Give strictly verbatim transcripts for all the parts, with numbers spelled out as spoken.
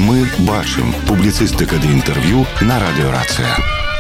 Мы бачым. Публіцыстыка ды інтэрв'ю на радыёрацыя.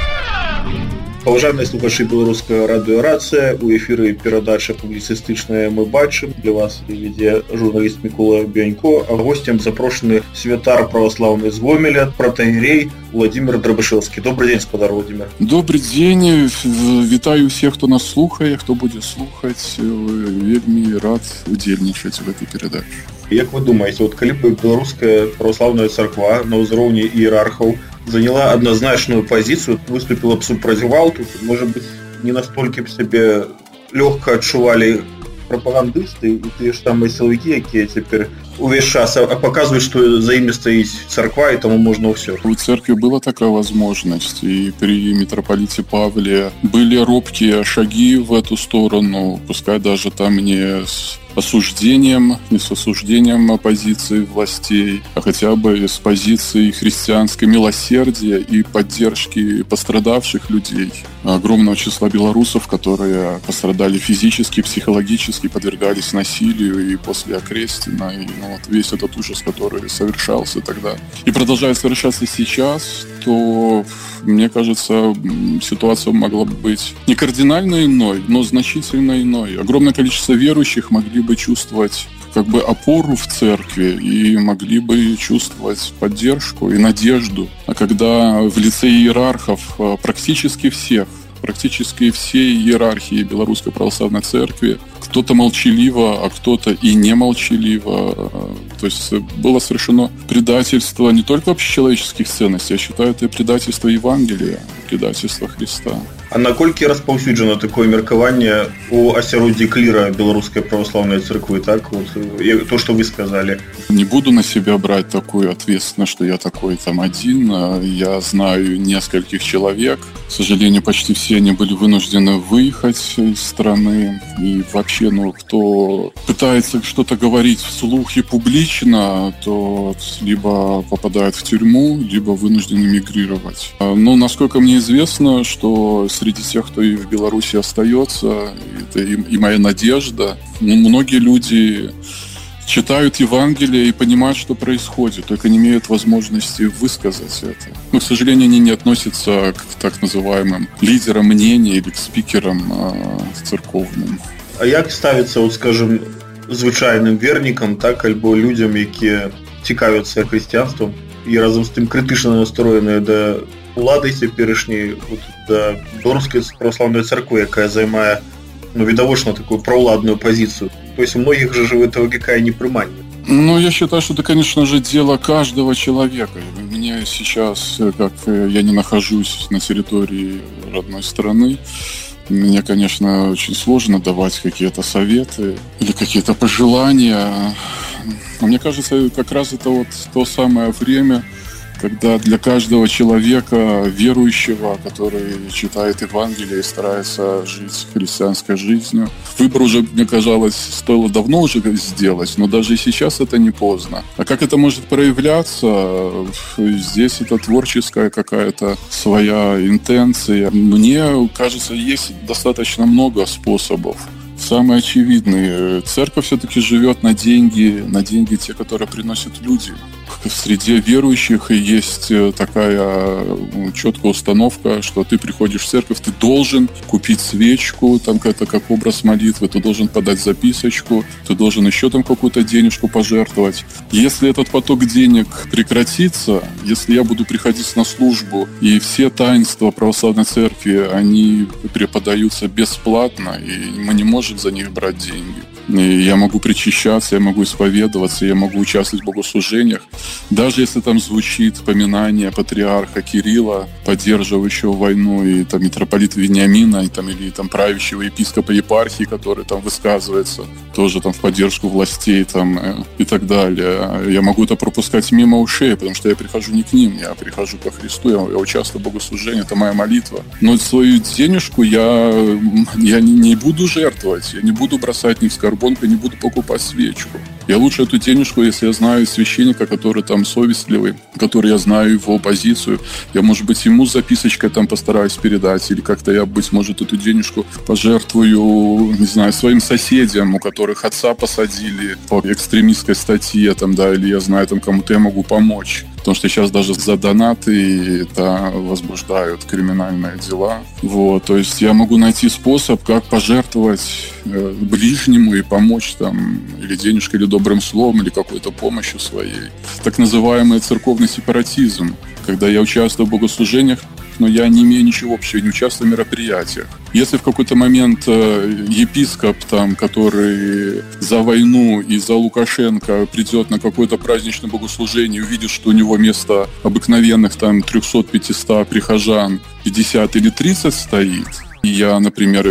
Паважаныя слухачы беларуская радыёрацыя, у эфіры перадача публіцыстычная «Мы бачым». Для вас вядзе журналіст Мікола Бянько, а гостем запрошаны святар православный з Гомеля, протоиерей Владимир Драбышевский. Добрый день, господар Владимир. Добрый день. Вітаю всех, кто нас слухае, хто будзе слухаць. Вельмі рад удзельнічаць в этой перадаче. Як вы думаете, вот калі бы беларуская православная царква на ўзроўні іерархаў заняла однозначную позицию, выступила бы супротив гвалту, может быть, не настолько себе легко адчували прапагандысты и те же самые силовики, якія цяпер увесь час показывают, что за ими стоит церква, и тому можно все. У церкви была такая возможность, и при митрополите Павле были робкие шаги в эту сторону, пускай даже там не с осуждением, не с осуждением позиции властей, а хотя бы с позиции христианской милосердия и поддержки пострадавших людей. Огромного числа белорусов, которые пострадали физически, психологически, подвергались насилию и после окрестина, и ну, вот весь этот ужас, который совершался тогда и продолжает совершаться сейчас, то, мне кажется, ситуация могла бы быть не кардинально иной, но значительно иной. Огромное количество верующих могли бы чувствовать как бы опору в церкви и могли бы чувствовать поддержку и надежду. А когда в лице иерархов практически всех, практически все иерархии Белорусской Православной Церкви, кто-то молчаливо, а кто-то и не молчаливо. То есть было совершено предательство не только общечеловеческих ценностей, я считаю, это и предательство Евангелия, предательство Христа. А наколькі распаўсюджана такое меркаванне у асяроддзі кліра Белорусской Православной Церквы, так? Вот, то, что вы сказали. Не буду на себя брать такую ответственность, что я такой там один. Я знаю нескольких человек. К сожалению, почти все они были вынуждены выехать из страны. И вообще, ну, кто пытается что-то говорить вслух и публично, то либо попадает в тюрьму, либо вынужден эмигрировать. Но, насколько мне известно, что среди тех, кто и в Беларуси остается, это и, и моя надежда. Ну, многие люди читают Евангелие и понимают, что происходит, только не имеют возможности высказать это. Но, к сожалению, они не относятся к так называемым лидерам мнений или к спикерам э, церковным. А як ставиться, вот, скажем, звычайным вернікам, так, альбо людям, якія цікавяцца хрысціянствам і разом з тым крытычна настроеныя да улады цяперашняй, вот, да Белорусской Православной Церквы, якая займае, ну, відавочна такую праўладную позицию. То есть у многих же в этого какая непрыманне. Ну, я считаю, что это, конечно же, дело каждого человека. Мне сейчас, как я не нахожусь на территории родной страны, мне, конечно, очень сложно давать какие-то советы или какие-то пожелания. Но мне кажется, как раз это вот то самое время, когда для каждого человека, верующего, который читает Евангелие и старается жить христианской жизнью, выбор уже, мне казалось, стоило давно уже сделать, но даже и сейчас это не поздно. А как это может проявляться? Здесь это творческая какая-то своя интенция. Мне кажется, есть достаточно много способов. Самый очевидный. Церковь все-таки живет на деньги, на деньги те, которые приносят люди. В среде верующих есть такая четкая установка, что ты приходишь в церковь, ты должен купить свечку, там это как образ молитвы, ты должен подать записочку, ты должен еще там какую-то денежку пожертвовать. Если этот поток денег прекратится, если я буду приходить на службу, и все таинства православной церкви, они преподаются бесплатно, и мы не можем за них брать деньги. И я могу причащаться, я могу исповедоваться, я могу участвовать в богослужениях. Даже если там звучит поминание патриарха Кирилла, поддерживающего войну, и там митрополита Вениамина, и, там, или там правящего епископа епархии, который там высказывается тоже там в поддержку властей там, э, и так далее. Я могу это пропускать мимо ушей, потому что я прихожу не к ним, я прихожу ко Христу, я, я участвую в богослужении, это моя молитва. Но свою денежку я, я не, не буду жертвовать, я не буду бросать ни в скорбонку, не буду покупать свечку. Я лучше эту денежку, если я знаю священника, который там совестливый, который я знаю его позицию, я, может быть, ему с записочкой там постараюсь передать, или как-то я, быть может, эту денежку пожертвую, не знаю, своим соседям, у которых отца посадили по экстремистской статье, там, да, или я знаю, там, кому-то я могу помочь. потому что сейчас даже за донаты да, возбуждают криминальные дела. Вот, то есть я могу найти способ, как пожертвовать э, ближнему и помочь там или денежкой, или добрым словом, или какой-то помощью своей. Так называемый церковный сепаратизм, когда я участвую в богослужениях, но я не имею ничего общего, не участвую в мероприятиях. Если в какой-то момент э, епископ, там, который за войну и за Лукашенко придет на какое-то праздничное богослужение и увидит, что у него вместо обыкновенных там триста-пятьсот прихожан пятьдесят или тридцать стоит, и я, например,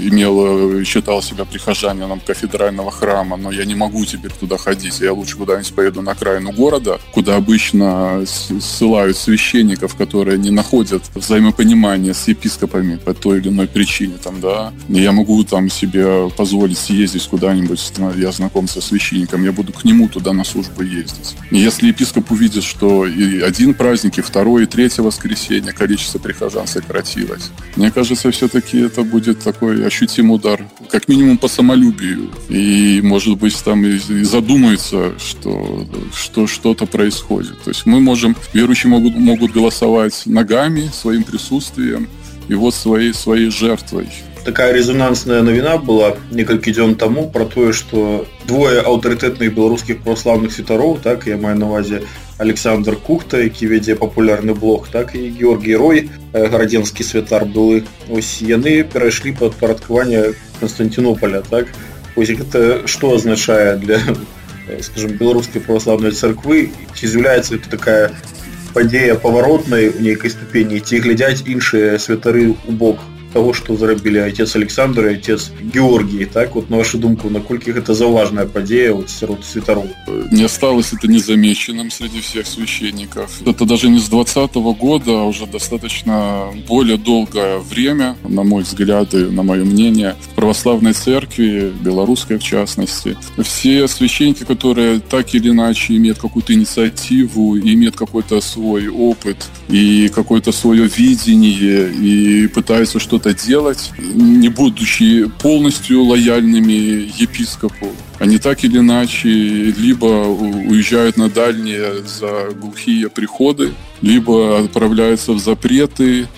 имел, считал себя прихожанином кафедрального храма, но я не могу теперь туда ходить, я лучше куда-нибудь поеду на окраину города, куда обычно ссылают священников, которые не находят взаимопонимания с епископами по той или иной причине, там, да, и я могу там себе позволить съездить куда-нибудь, я знаком со священником, я буду к нему туда на службу ездить. И если епископ увидит, что и один праздник, и второе, и третье воскресенье количество прихожан сократилось, мне кажется, все-таки таки это будет такой ощутимый удар, как минимум по самолюбию. И, может быть, там и задумается, что, что что-то происходит. То есть мы можем, верующие могут, могут голосовать ногами, своим присутствием и вот своей, своей жертвой. Такая резонансная новина была некалькі дзён таму про тое, што двое аўтарытэтных беларускіх праваслаўных святароў, так, я маю на ўвазе Александр Кухта, які вядзе папулярны блог, так і Георгій Рой, гарадзенскі святар былы. Ось яны перайшлі пад падпарадкаванне Канстантинополя, так. Ось гэта што азначае для, скажем, беларускай праваслаўнай царквы? Ці з'яўляецца это такая падзея паваротнай у нейкай ступені, ці глядзяць іншыя святары ў бок того, что зрабілі отец Александр и отец Георгий, так, вот на вашу думку, наколькі гэта заўважная падзея вот сярод святароў? Не осталось это незамеченным среди всех священников. Это даже не с двадцатого года, а уже достаточно более долгое время, на мой взгляд и на мое мнение, в православной церкви, белорусской в частности, все священники, которые так или иначе имеют какую-то инициативу, имеют какой-то свой опыт и какое-то свое видение и пытаются что-то делать, не будучи полностью лояльными епископу. Они так или иначе либо уезжают на дальние за глухие приходы, либо отправляются в запреты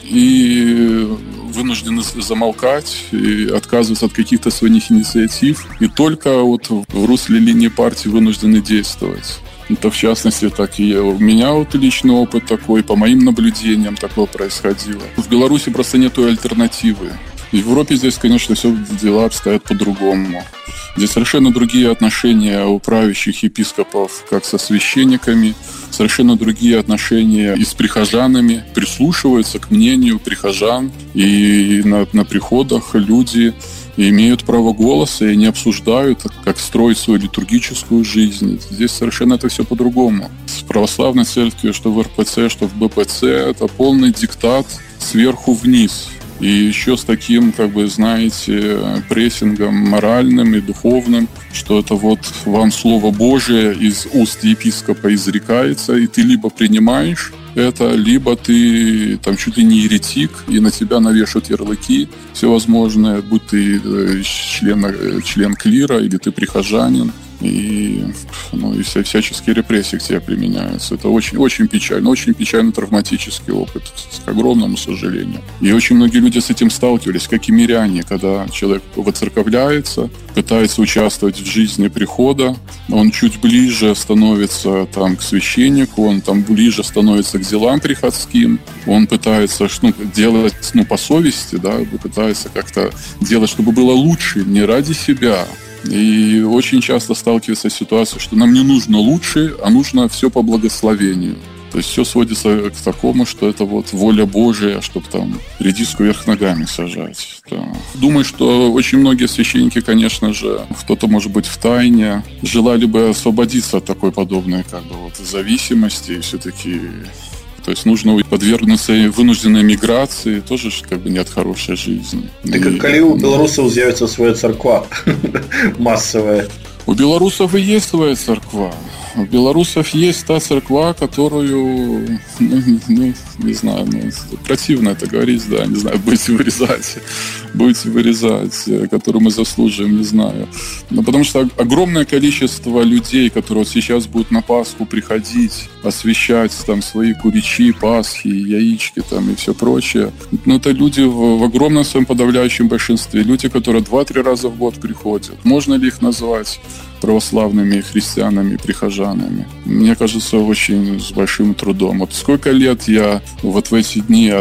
и вынуждены замолкать и отказываться от каких-то своих инициатив. И только вот в русле линии партии вынуждены действовать. Это в частности так и у меня вот личный опыт такой, по моим наблюдениям такое происходило. В Беларуси просто нету альтернативы. В Европе здесь, конечно, все дела обстоят по-другому. Здесь совершенно другие отношения у правящих епископов, как со священниками, совершенно другие отношения и с прихожанами, прислушиваются к мнению прихожан, и на, на приходах люди имеют право голоса и не обсуждают, как строить свою литургическую жизнь. Здесь совершенно это все по-другому. В православной церкви, что в эр пэ цэ, что в бэ пэ цэ, это полный диктат сверху вниз. И еще с таким, как бы, знаете, прессингом моральным и духовным, что это вот вам Слово Божие из уст епископа изрекается, и ты либо принимаешь это, либо ты там чуть ли не еретик, и на тебя навешают ярлыки всевозможные, будь ты член, член клира или ты прихожанин. И, ну, и вся, всяческие репрессии к тебе применяются. Это очень, очень печально, очень печальный травматический опыт, к огромному сожалению. И очень многие люди с этим сталкивались, как и миряне, когда человек воцерковляется, пытается участвовать в жизни прихода, он чуть ближе становится там, к священнику, он там ближе становится к делам приходским, он пытается ну, делать ну, по совести, да, пытается как-то делать, чтобы было лучше, не ради себя. И очень часто сталкивается с ситуацией, что нам не нужно лучше, а нужно все по благословению. То есть все сводится к такому, что это вот воля Божия, чтобы там редиску вверх ногами сажать. Да. Думаю, что очень многие священники, конечно же, кто-то, может быть, в тайне, желали бы освободиться от такой подобной как бы, вот, зависимости и все-таки... То есть нужно подвергнуться вынужденной миграции, тоже как бы не от хорошей жизни. Так и... коли у белорусов з'явится своя церква массовая? У белорусов и есть своя церква. У белорусов есть та церква, которую, ну, ну, не знаю, ну, противно это говорить, да, не знаю, будете вырезать. будете вырезать, которую мы заслуживаем, не знаю. Но потому что огромное количество людей, которые вот сейчас будут на Пасху приходить, освещать там свои куличи, Пасхи, яички там и все прочее, но это люди в, в огромном своем подавляющем большинстве. Люди, которые два-три раза в год приходят. Можно ли их назвать православными христианами, прихожанами? Мне кажется, очень с большим трудом. Вот сколько лет я вот в эти дни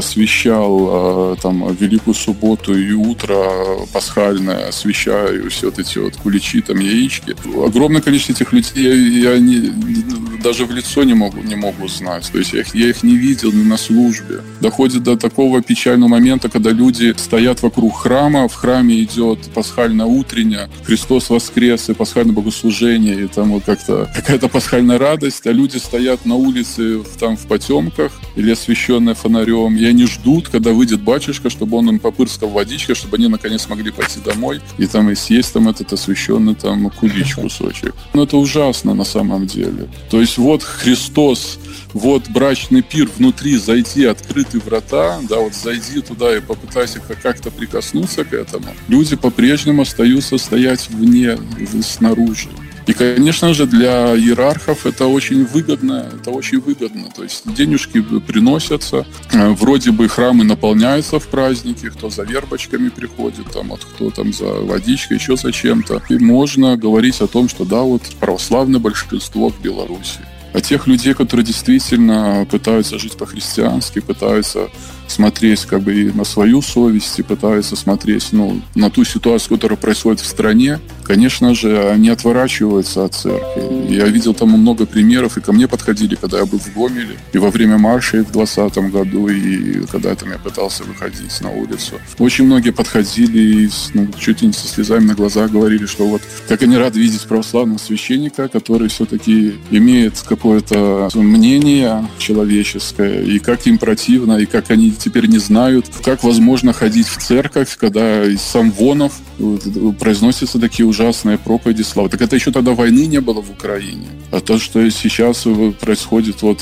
освещал там Великую Субботу и утро пасхальное, освещаю все вот эти вот куличи, там, яички. Огромное количество этих людей я, я не, даже в лицо не могу, не могу знать. То есть я их, я их не видел ни на службе. Доходит до такого печального момента, когда люди стоят вокруг храма, в храме идет пасхальное утреннее, Христос воскрес, и пасхальное богослужение, и там вот как-то какая-то пасхальная радость, а люди стоят на улице там в потемках или освещенные фонарем, и они ждут, когда выйдет батюшка, чтобы он им попырскал водичкой, чтобы они наконец могли пойти домой и там и съесть там этот освященный там кулич, кусочек. Но это ужасно на самом деле. То есть вот Христос, вот брачный пир, внутри зайти, открытые врата, да, вот зайди туда и попытайся как-то прикоснуться к этому. Люди по-прежнему остаются стоять вне, снаружи. И, конечно же, для иерархов это очень выгодно, это очень выгодно. То есть денежки приносятся, вроде бы храмы наполняются в праздники, кто за вербочками приходит, там, вот кто там за водичкой, еще за чем-то. И можно говорить о том, что да, вот православное большинство в Беларуси. А тех людей, которые действительно пытаются жить по-христиански, пытаются смотреть как бы и на свою совесть, и пытаются смотреть ну, на ту ситуацию, которая происходит в стране, конечно же, они отворачиваются от церкви. Я видел там много примеров, и ко мне подходили, когда я был в Гомеле, и во время марша в двадцатом году, и когда там я пытался выходить на улицу. Очень многие подходили и ну, чуть ли не со слезами на глазах говорили, что вот как они рады видеть православного священника, который все-таки имеет какое-то мнение человеческое, и как им противно, и как они теперь не знают, как возможно ходить в церковь, когда из самвонов произносятся такие ужасные проповеди славы. Так это еще тогда войны не было в Украине. А то, что сейчас происходит вот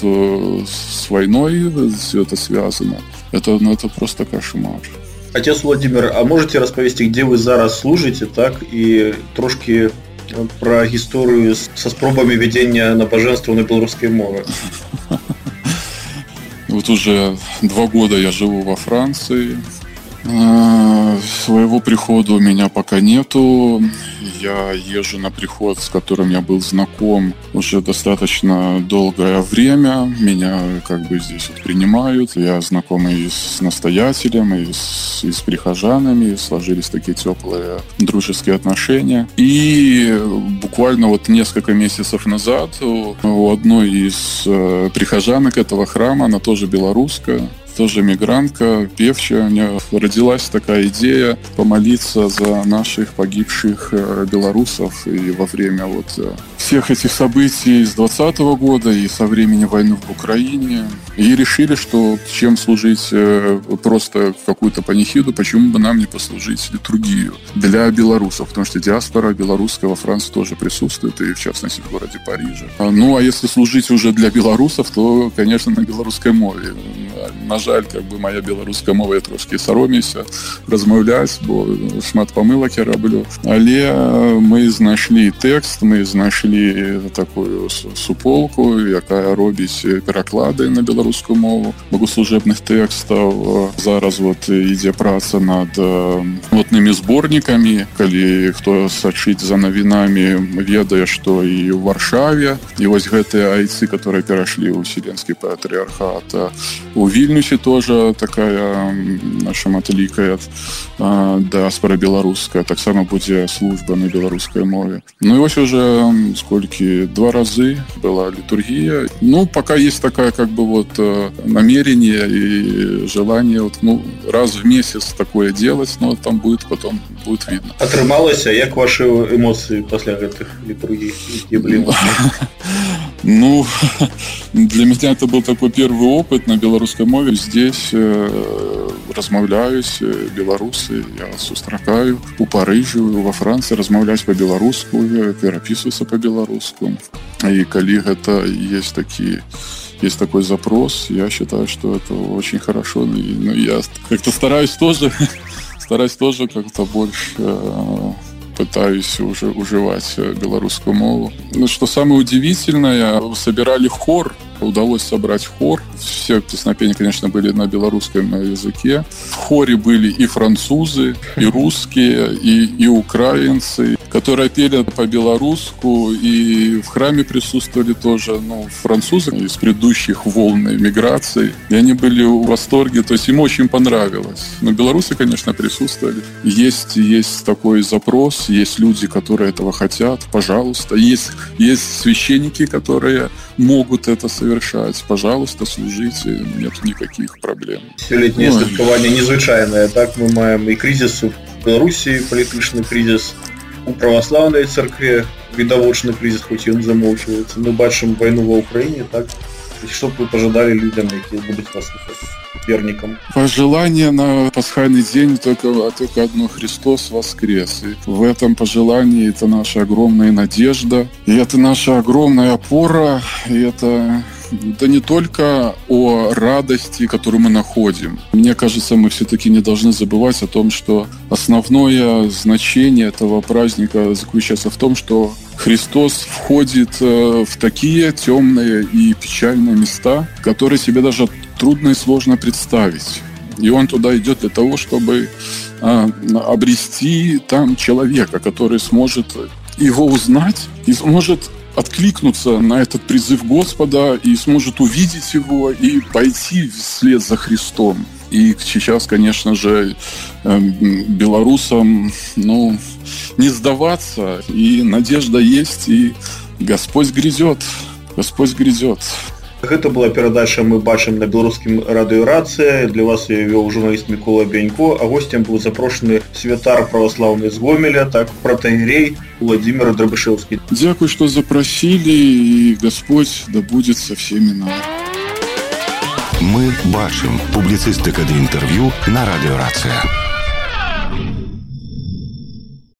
с войной, все это связано, это, ну, это просто кошмар. Отец Владимир, а можете розповісти, де ви зараз служите, так, і трошки про історію со спробами ведення набоженства на білоруській мові? Вот уже два года я живу во Франции. Своего прихода у меня пока нету. Я езжу на приход, с которым я был знаком уже достаточно долгое время. Меня как бы здесь вот принимают. Я знаком и с настоятелем, и с, и с прихожанами. Сложились такие теплые дружеские отношения. И буквально вот несколько месяцев назад у одной из прихожанок этого храма, она тоже белорусская, тоже мигрантка, певчая, у меня родилась такая идея помолиться за наших погибших белорусов. И во время вот всех этих событий с двадцатого года и со времени войны в Украине. И решили, что чем служить просто какую-то панихиду, почему бы нам не послужить литургию для белорусов, потому что диаспора белорусская во Франции тоже присутствует, и в частности в городе Париже. Ну, а если служить уже для белорусов, то, конечно, на белорусской мове. На жаль, как бы моя беларуская мова, я трошки саромеюся размаўляць, бо шмат памылак я раблю. Але мы знайшлі тэкст, мы знайшлі такую суполку, якая робіць пераклады на беларускую мову богослужебных тэкстаў. Зараз вот ідзе праца над нотнымі зборнікамі. Калі хто сачыць за навінамі, ведае, што і ў Варшаве, і вось гэтыя айцы, которые перашлі ў Вселенскі патрыархат, у Вільнюсе тоже такая шматлікая дыаспора беларуская, таксама будзе служба на беларускай мове. Ну и вось уже сколькі два разы была литургия. Ну, пока есть такая как бы вот намерение и желание вот, ну, раз в месяц такое делать, но там будет потом будет видно. Атрымалася, як ваши эмоции после этих литургий? Ну, для меня это был такой первый опыт на белорусской мове. Здесь э, размаўляюсь беларусы, я сустракаю у Парижа, во Франции размаўляюсь по-беларуску, пераписываться по-беларуску. И калі гэта есть такие есть такой запрос, я считаю, что это очень хорошо. И, ну, я как-то стараюсь тоже стараюсь тоже как-то больше э, пытаюсь уже уживать белорусскую мову. Но что самое удивительное, собирали хор, удалось собрать хор. Все песнопения, конечно, были на белорусском языке. В хоре были и французы, и русские, и, и украинцы, которые пели по-белорусски, и в храме присутствовали тоже ну, французы из предыдущих волн миграции. И они были в восторге, то есть им очень понравилось. Но белорусы, конечно, присутствовали. Есть, есть такой запрос, есть люди, которые этого хотят, пожалуйста. Есть, есть священники, которые могут это совершать. Пожалуйста, служите, нет никаких проблем. Сёлетняе святкаванне незвычайнае, так мы маем і кризис у Беларусі, палітычны кризис, у православнай царкве відавочны кризис, хоць ён замоўчваецца. Мы бачым вайну ва Ўкраіне, так? Што б вы пожадали людям, якія будуць вас соперником? Пожелание на пасхальный день только, только одно: Христос воскрес. И в этом пожелании это наша огромная надежда, и это наша огромная опора, и это... Да не только о радости, которую мы находим. Мне кажется, мы все-таки не должны забывать о том, что основное значение этого праздника заключается в том, что Христос входит в такие темные и печальные места, которые себе даже трудно и сложно представить. И Он туда идет для того, чтобы обрести там человека, который сможет Его узнать и сможет откликнуться на этот призыв Господа и сможет увидеть Его и пойти вслед за Христом. И сейчас, конечно же, белорусам, ну, не сдаваться, и надежда есть, и Господь грядет, Господь грядет. Гэта была перадача «Мы бачым» на беларускім радыёрацыя. Для вас я вёў журналіст Мікола Бянько, а гостем быў запрошаны святар праваслаўны з Гомеля, так, протоиерей Владимир Драбышевский. Дякую, что запросили, и Господь да будет со всеми нами. «Мы бачым» — публіцыстыка ды інтэрв'ю на радыёрацыя.